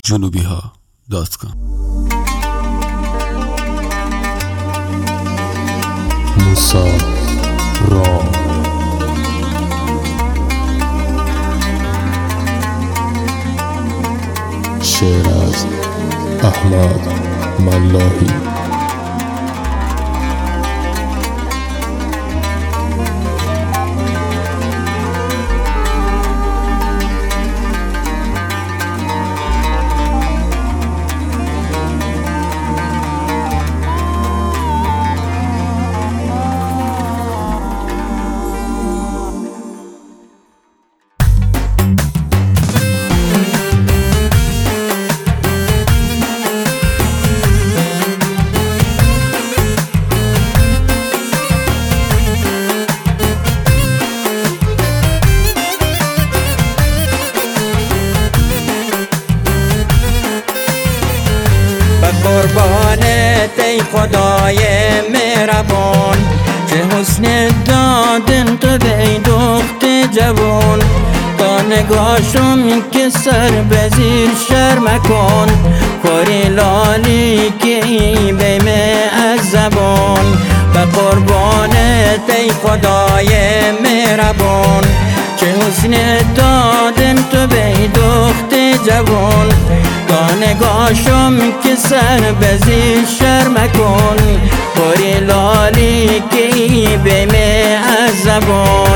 junubiha.com. موسی رام شعر از احمد ملاحی. قربانت ای خدای مهربان، چه حسن دادن تو به ای دخت جوان. تا نگاشم که سر به زیر شرم کن، خوری لالی که ای بیمه از زبان. به قربانت ای خدای مهربان، چه حسن دادن تو به ای دخت جوان. تا نگاشم که سر به زیر شرم کن، خوری لالی که ای بیمه از زبان.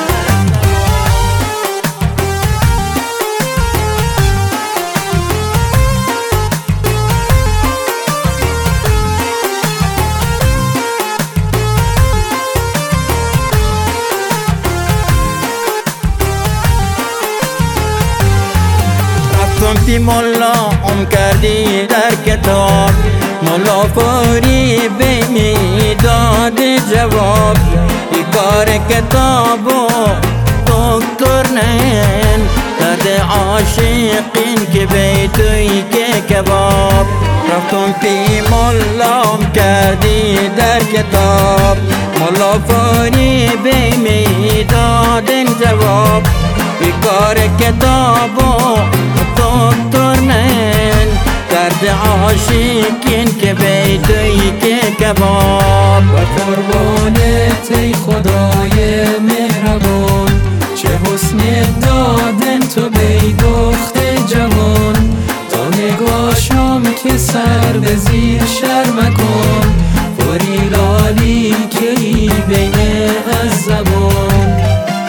پی ملا کردی در کتاب، ملا فوری بیمی داد جواب. ای کار کتاب و دکتر نین، درد عاشقین که بیتوی که کباب. رفتم پی ملا کردی در کتاب، ملا فوری بیمی داد جواب. ای کار کتاب و دکتر نین، درد عاشقین که بیتوی که کباب. و قربانت ای خدای مهربان، چه حسن دادن تو بی دخت جوان. تا نگاشم که سر به زیر شرم کن، خوری لالی که ای بیمه از زبان.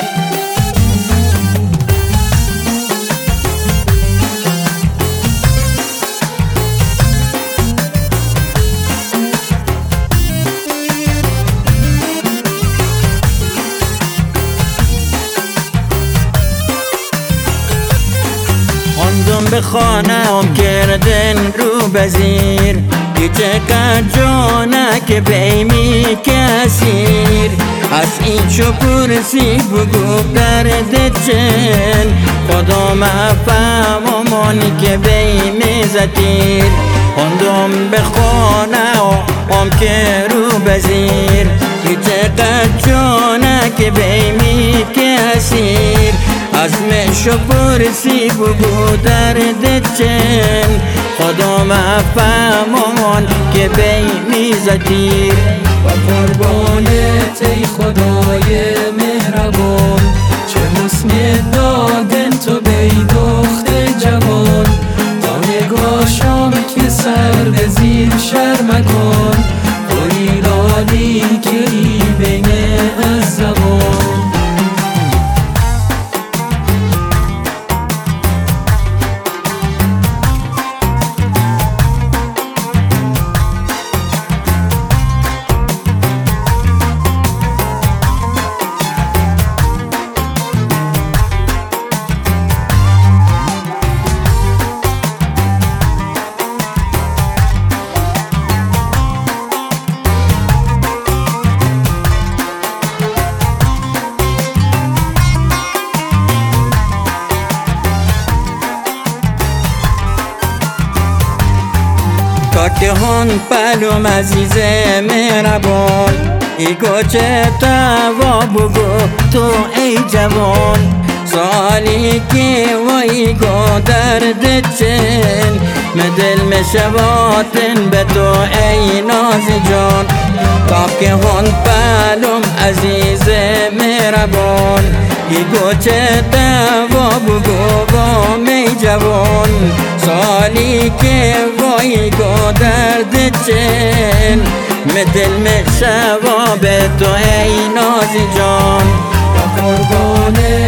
به خانم کردن رو بزیر، ای چقدر جانک بیمی کسیر. از این چو پرسی بگو درد چن، خدا مفهمانی که بیمی زتیر. خواندم به خانم که رو بزیر، ای چقدر جانک بیمی کسیر. از مشو پرسی بگو درد چن، خدا مفهمان که بیمی زتیر. و قربانت ای خدای مهربان، چه حسن دادن تو بی دخت جوان. تا نگاشم که سر به زیر شرم کن، خوری لالی که ای بیمه از زبان. کاکهان پلوم عزیز مهربان، ای گوچه توا بگو تو ای جوان. سالی که وای گو درد چن مدل مشواتن به تو ای نازی جان تا که هون پلوم عزیز مهربان ای گوچه دوا بگو با می جوان سالی که وای گو درد چن مدل مشوا به تو ای نازی جان قربان